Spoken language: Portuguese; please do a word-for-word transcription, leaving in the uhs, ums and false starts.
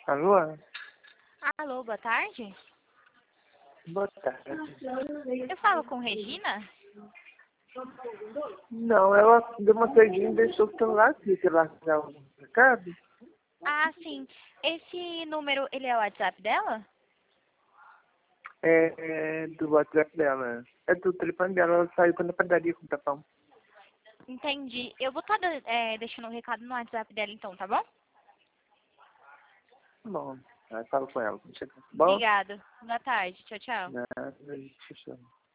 Alô? Alô, boa tarde. Boa tarde. Eu falo com Regina? Não, ela deu uma saidinha e deixou o celular aqui. Você largar um recado? Ah, sim. Esse número, ele é o WhatsApp dela? É, é do WhatsApp dela. É do telefone dela. Ela saiu pra na padaria com o tapão. Entendi. Eu vou estar deixando um recado no WhatsApp dela então, tá bom? Bom, aí falo com ela. Quando chegar. Bom? Obrigado. Boa tarde. Tchau, tchau. Nada, tchau.